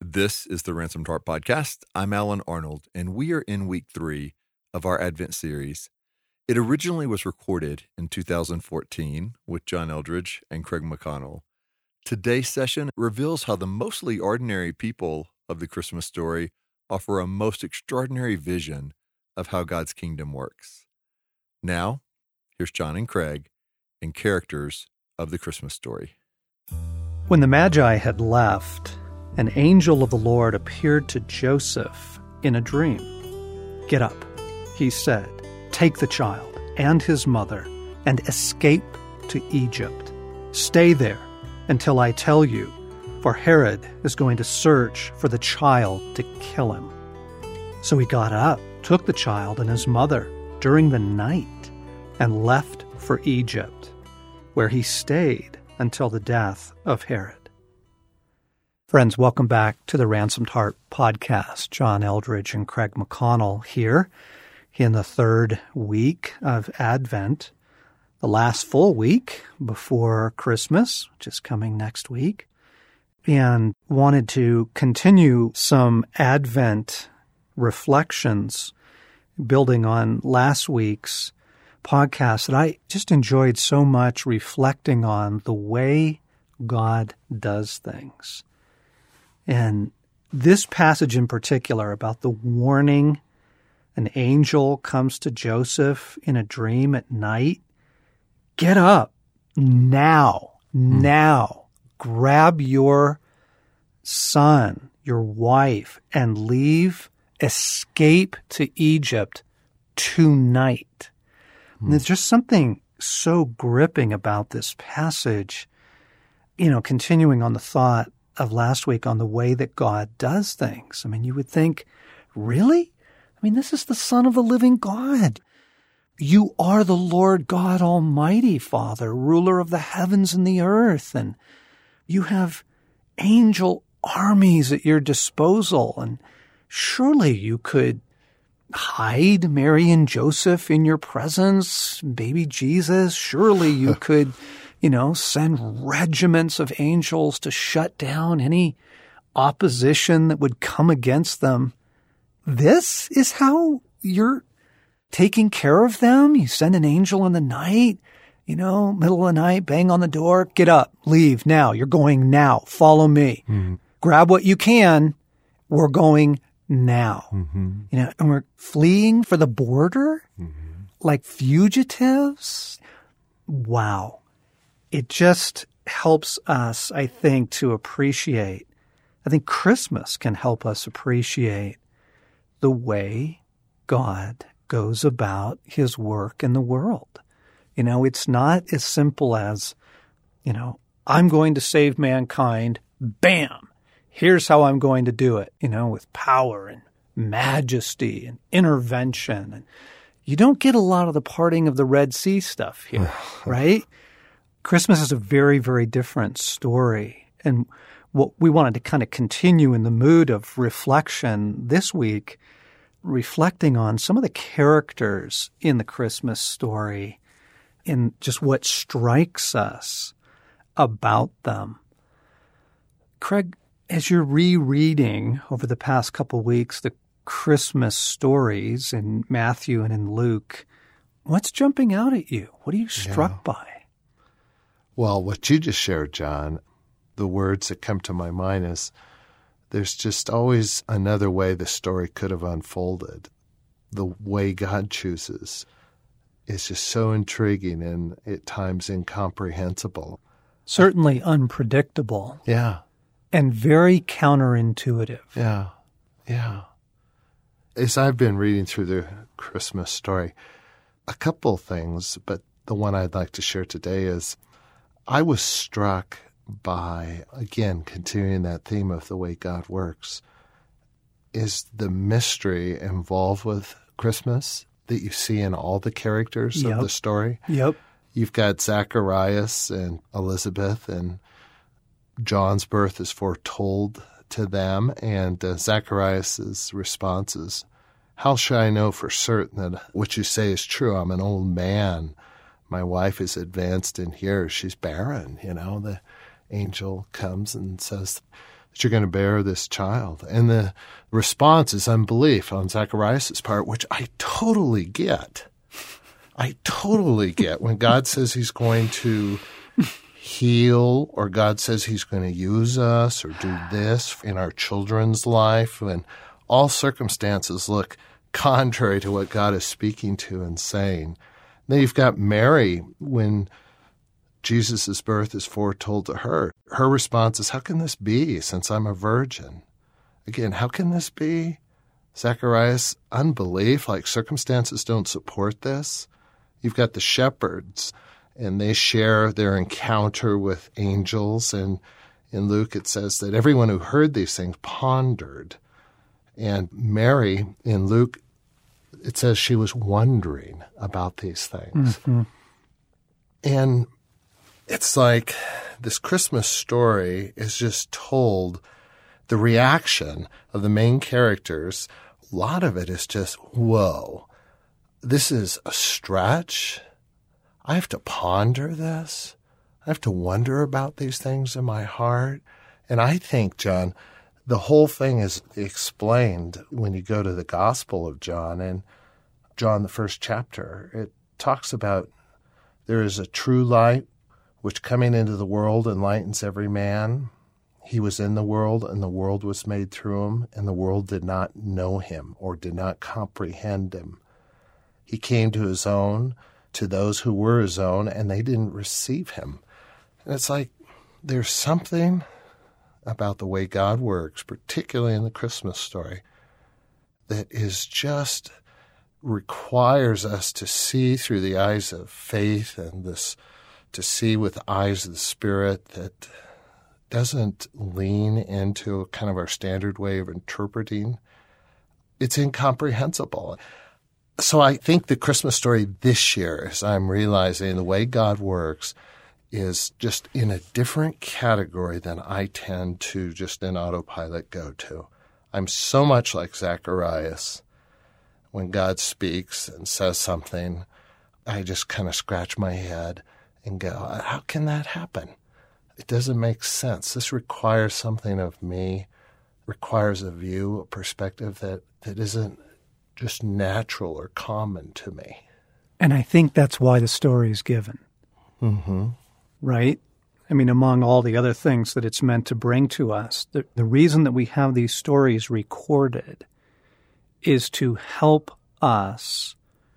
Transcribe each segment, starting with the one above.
This is the Ransomed Heart Podcast. I'm Alan Arnold, and we are in week 3 of our Advent series. It originally was recorded in 2014 with John Eldredge and Craig McConnell. Today's session reveals how the mostly ordinary people of the Christmas story offer a most extraordinary vision of how God's kingdom works. Now, here's John and Craig in Characters of the Christmas Story. When the Magi had left, an angel of the Lord appeared to Joseph in a dream. "Get up," he said, "take the child and his mother and escape to Egypt. Stay there until I tell you, for Herod is going to search for the child to kill him." So he got up, took the child and his mother during the night, and left for Egypt, where he stayed until the death of Herod. Friends, welcome back to the Ransomed Heart Podcast. John Eldredge and Craig McConnell here in the third week of Advent, the last full week before Christmas, which is coming next week, and wanted to continue some Advent reflections building on last week's podcast that I just enjoyed so much, reflecting on the way God does things. And this passage in particular about the warning, an angel comes to Joseph in a dream at night. Get up now, grab your son, your wife, and leave, escape to Egypt tonight. And there's just something so gripping about this passage, continuing on the thought of last week on the way that God does things. I mean, you would think, really? I mean, this is the Son of the living God. You are the Lord God Almighty, Father, ruler of the heavens and the earth, and you have angel armies at your disposal, and surely you could hide Mary and Joseph in your presence, baby Jesus. Surely you could send regiments of angels to shut down any opposition that would come against them. This is how you're taking care of them? You send an angel in the night, middle of the night, bang on the door, get up, leave now. You're going now. Follow me. Mm-hmm. Grab what you can. We're going now. Mm-hmm. And we're fleeing for the border like fugitives. Wow. It just helps us, I think, to appreciate. I think Christmas can help us appreciate the way God goes about his work in the world. It's not as simple as, I'm going to save mankind. Bam! Here's how I'm going to do it, with power and majesty and intervention. And you don't get a lot of the parting of the Red Sea stuff here, right? Christmas is a very, very different story. And what we wanted to kind of continue in the mood of reflection this week, reflecting on some of the characters in the Christmas story and just what strikes us about them. Craig, as you're rereading over the past couple weeks the Christmas stories in Matthew and in Luke, what's jumping out at you? What are you struck by? Well, what you just shared, John, the words that come to my mind is there's just always another way the story could have unfolded. The way God chooses is just so intriguing and at times incomprehensible. Certainly unpredictable. Yeah. And very counterintuitive. Yeah. As I've been reading through the Christmas story, a couple things, but the one I'd like to share today is I was struck by, again, continuing that theme of the way God works, is the mystery involved with Christmas that you see in all the characters of the story. Yep. You've got Zacharias and Elizabeth, and John's birth is foretold to them, and Zacharias' response is, "How shall I know for certain that what you say is true? I'm an old man. My wife is advanced in years. She's barren." The angel comes and says that you're going to bear this child. And the response is unbelief on Zacharias' part, which I totally get. When God says he's going to heal, or God says he's going to use us or do this in our children's life, when all circumstances look contrary to what God is speaking to and saying. Then you've got Mary, when Jesus' birth is foretold to her. Her response is, how can this be since I'm a virgin? Again, how can this be? Zacharias, unbelief, like circumstances don't support this. You've got the shepherds, and they share their encounter with angels. And in Luke, it says that everyone who heard these things pondered. And Mary, in Luke, it says she was wondering about these things. Mm-hmm. And it's like this Christmas story is just told, the reaction of the main characters, a lot of it is just, whoa, this is a stretch. I have to ponder this. I have to wonder about these things in my heart. And I think, John, the whole thing is explained when you go to the Gospel of John. And John, the first chapter, it talks about there is a true light which coming into the world enlightens every man. He was in the world, and the world was made through him, and the world did not know him or did not comprehend him. He came to his own, to those who were his own, and they didn't receive him. And it's like there's something about the way God works, particularly in the Christmas story, that is just requires us to see through the eyes of faith and this, to see with the eyes of the Spirit, that doesn't lean into kind of our standard way of interpreting. It's incomprehensible. So I think the Christmas story this year, as I'm realizing the way God works, is just in a different category than I tend to just in autopilot go to. I'm so much like Zacharias. When God speaks and says something, I just kind of scratch my head and go, how can that happen? It doesn't make sense. This requires something of me, requires a view, a perspective that isn't just natural or common to me. And I think that's why the story is given. Mm-hmm. Right? I mean, among all the other things that it's meant to bring to us, the reason that we have these stories recorded is to help us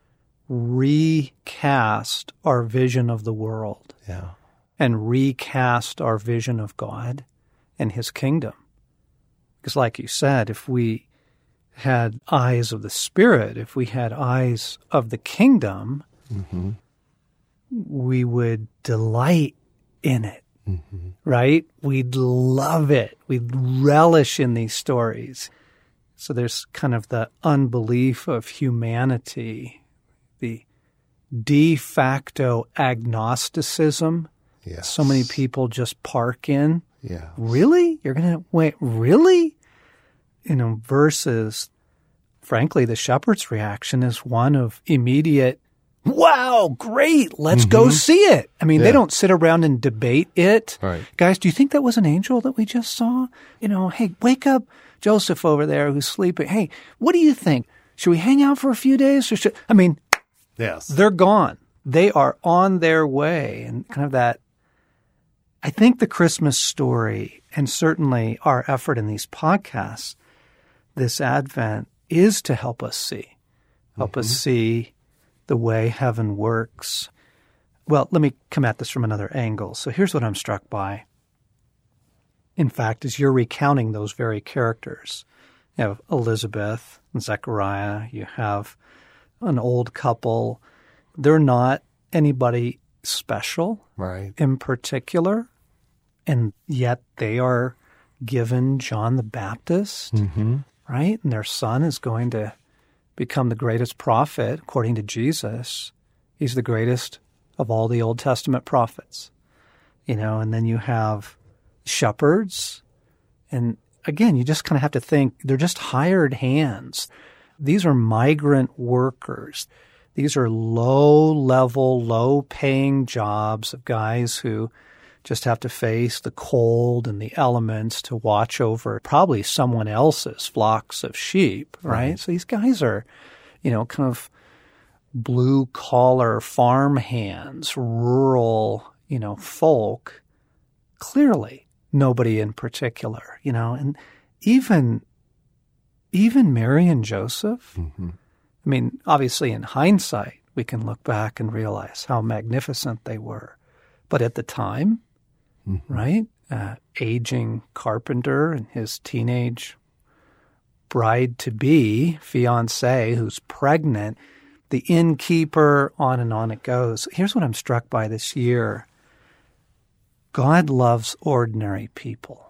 recast our vision of the world. Yeah. And recast our vision of God and his kingdom. Because like you said, if we had eyes of the Spirit, if we had eyes of the kingdom, mm-hmm. we would delight in it, mm-hmm. right? We'd love it. We'd relish in these stories. So there's kind of the unbelief of humanity, the de facto agnosticism. Yes. So many people just park in. Yeah. Really? You're going to wait? Really? Versus, frankly, the shepherd's reaction is one of immediate, wow, great, let's mm-hmm. go see it. I mean, yeah. They don't sit around and debate it. Right. Guys, do you think that was an angel that we just saw? Hey, wake up Joseph over there who's sleeping. Hey, what do you think? Should we hang out for a few days? Yes. They're gone. They are on their way. And kind of that, I think the Christmas story, and certainly our effort in these podcasts this Advent, is to help us see. Help mm-hmm. us see the way heaven works. Well, let me come at this from another angle. So here's what I'm struck by. In fact, as you're recounting those very characters, you have Elizabeth and Zechariah, you have an old couple. They're not anybody special, right, in particular, and yet they are given John the Baptist, mm-hmm. right? And their son is going to become the greatest prophet, according to Jesus. He's the greatest of all the Old Testament prophets, and then you have shepherds. And again, you just kind of have to think they're just hired hands. These are migrant workers. These are low-level, low-paying jobs of guys who just have to face the cold and the elements to watch over probably someone else's flocks of sheep, right? So these guys are, kind of blue-collar farm hands, rural, folk. Clearly, nobody in particular, and even Mary and Joseph. I mean, obviously in hindsight, we can look back and realize how magnificent they were. But at the time, right, aging carpenter and his teenage bride-to-be, fiancée, who's pregnant, the innkeeper, on and it goes. Here's what I'm struck by this year. God loves ordinary people.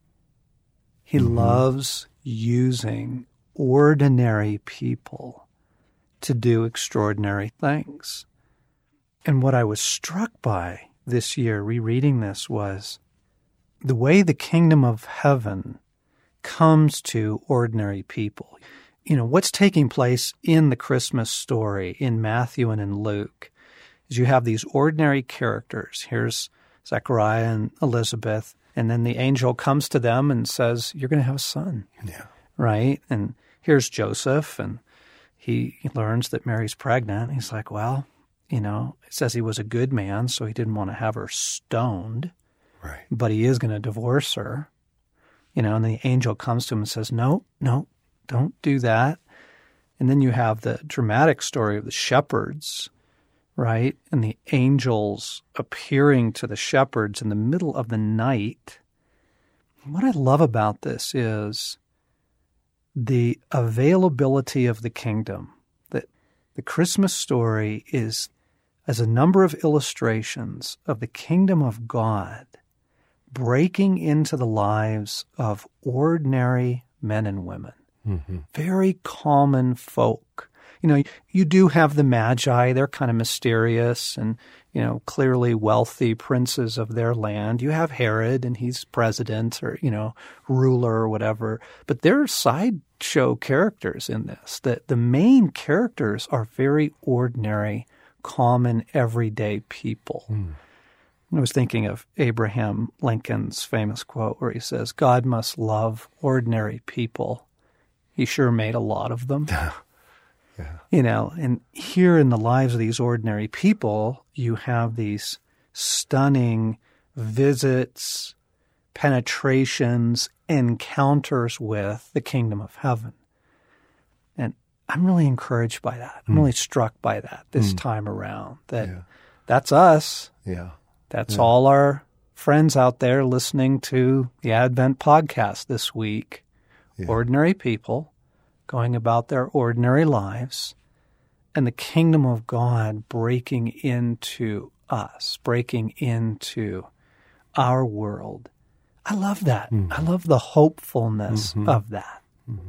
He loves using ordinary people to do extraordinary things. And what I was struck by this year, rereading this, was the way the kingdom of heaven comes to ordinary people. What's taking place in the Christmas story in Matthew and in Luke is you have these ordinary characters. Here's Zechariah and Elizabeth, and then the angel comes to them and says, you're going to have a son, right? And here's Joseph, and he learns that Mary's pregnant. He's like, well, it says he was a good man, so he didn't want to have her stoned, right? But he is going to divorce her, and the angel comes to him and says, no, don't do that. And then you have the dramatic story of the shepherds, right? And the angels appearing to the shepherds in the middle of the night. What I love about this is the availability of the kingdom. That the Christmas story is as a number of illustrations of the kingdom of God breaking into the lives of ordinary men and women. Very common folk. You do have the Magi. They're kind of mysterious and, clearly wealthy princes of their land. You have Herod, and he's president or, ruler or whatever. But there are sideshow characters in this. That the main characters are very ordinary, common, everyday people. I was thinking of Abraham Lincoln's famous quote where he says, God must love ordinary people. He sure made a lot of them. And here in the lives of these ordinary people, you have these stunning visits, penetrations, encounters with the kingdom of heaven. And I'm really encouraged by that. I'm really struck by that this time around, that that's us. That's all our friends out there listening to the Advent podcast this week. Ordinary people going about their ordinary lives, and the kingdom of God breaking into us, breaking into our world. I love that. I love the hopefulness of that.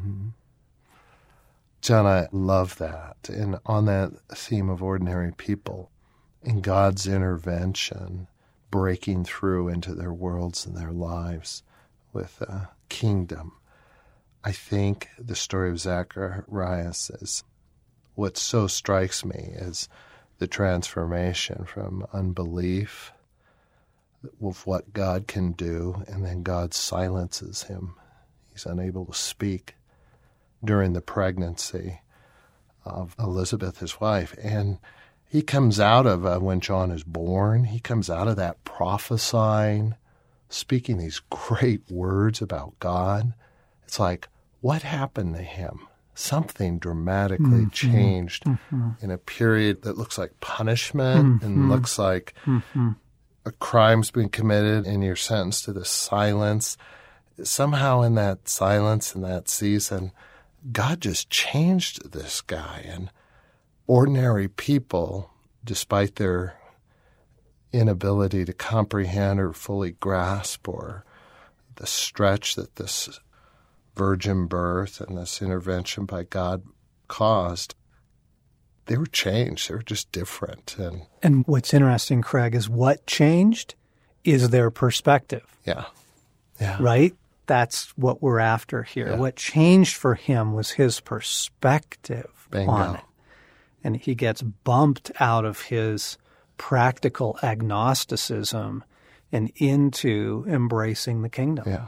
John, I love that. And on that theme of ordinary people, in God's intervention, breaking through into their worlds and their lives with a kingdom, I think the story of Zacharias is what so strikes me is the transformation from unbelief of what God can do, and then God silences him. He's unable to speak during the pregnancy of Elizabeth, his wife. And he comes out of, when John is born, he comes out of that prophesying, speaking these great words about God. It's like, what happened to him? Something dramatically changed in a period that looks like punishment and looks like a crime's been committed and you're sentenced to this silence. Somehow in that silence, in that season, God just changed this guy. And ordinary people, despite their inability to comprehend or fully grasp or the stretch that this virgin birth and this intervention by God caused, they were changed. They were just different. And what's interesting, Craig, is what changed is their perspective. Yeah. Right? That's what we're after here. Yeah. What changed for him was his perspective on it. And he gets bumped out of his practical agnosticism and into embracing the kingdom. Yeah.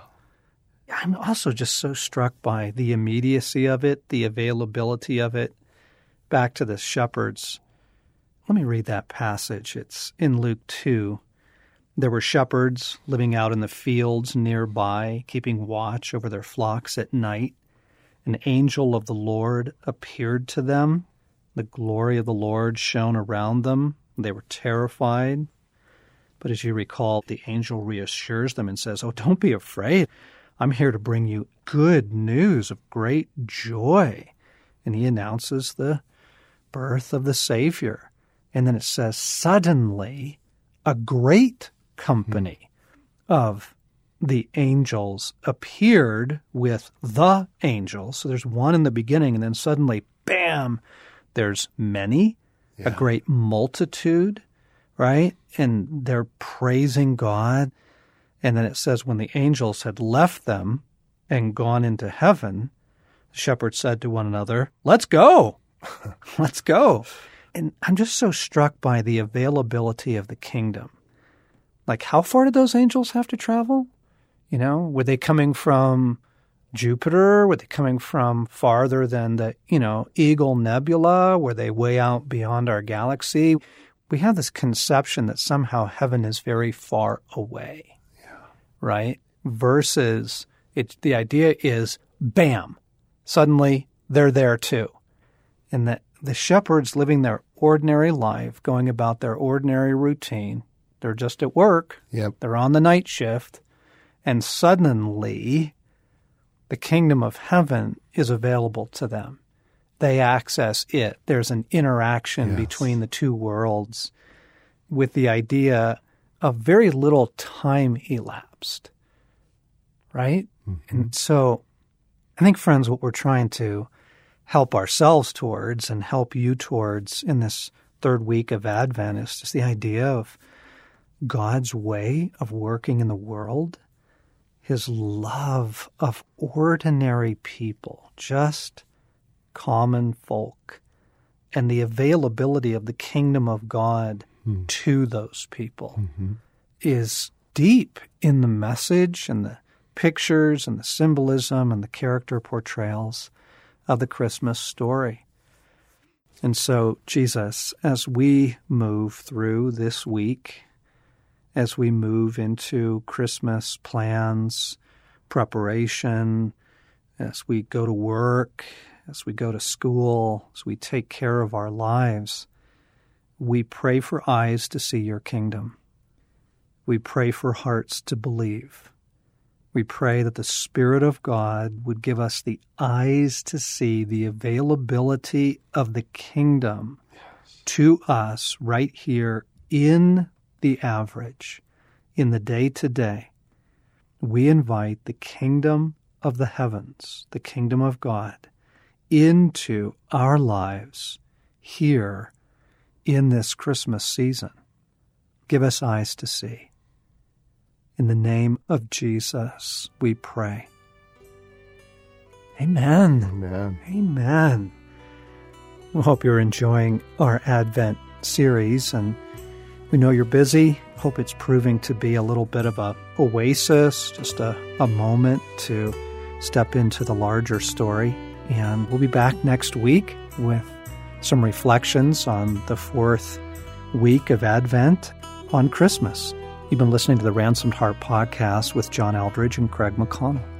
I'm also just so struck by the immediacy of it, the availability of it. Back to the shepherds. Let me read that passage. It's in Luke 2. There were shepherds living out in the fields nearby, keeping watch over their flocks at night. An angel of the Lord appeared to them. The glory of the Lord shone around them. They were terrified. But as you recall, the angel reassures them and says, "Oh, don't be afraid. I'm here to bring you good news of great joy." And he announces the birth of the Savior. And then it says, suddenly a great company of the angels appeared with the angels. So there's one in the beginning, and then suddenly, bam, there's many, a great multitude, right? And they're praising God. And then it says, when the angels had left them and gone into heaven, the shepherds said to one another, "Let's go. Let's go." And I'm just so struck by the availability of the kingdom. Like, how far did those angels have to travel? You know, were they coming from Jupiter? Were they coming from farther than the, Eagle Nebula? Were they way out beyond our galaxy? We have this conception that somehow heaven is very far away. Right? Versus the idea is, bam, suddenly they're there too. And that the shepherds living their ordinary life, going about their ordinary routine, they're just at work, they're on the night shift, and suddenly the kingdom of heaven is available to them. They access it. There's an interaction between the two worlds with the idea of very little time elapsed, right? Mm-hmm. And so I think, friends, what we're trying to help ourselves towards and help you towards in this third week of Advent is just the idea of God's way of working in the world, his love of ordinary people, just common folk, and the availability of the kingdom of God to those people is deep in the message and the pictures and the symbolism and the character portrayals of the Christmas story. And so, Jesus, as we move through this week, as we move into Christmas plans, preparation, as we go to work, as we go to school, as we take care of our lives, we pray for eyes to see your kingdom. We pray for hearts to believe. We pray that the Spirit of God would give us the eyes to see the availability of the kingdom to us right here in the average, in the day-to-day. We invite the kingdom of the heavens, the kingdom of God, into our lives here in this Christmas season. Give us eyes to see. In the name of Jesus, we pray. Amen. Amen. Amen. We hope you're enjoying our Advent series, and we know you're busy. Hope it's proving to be a little bit of a oasis, just a moment to step into the larger story. And we'll be back next week with some reflections on the fourth week of Advent on Christmas. You've been listening to the Ransomed Heart Podcast with John Eldredge and Craig McConnell.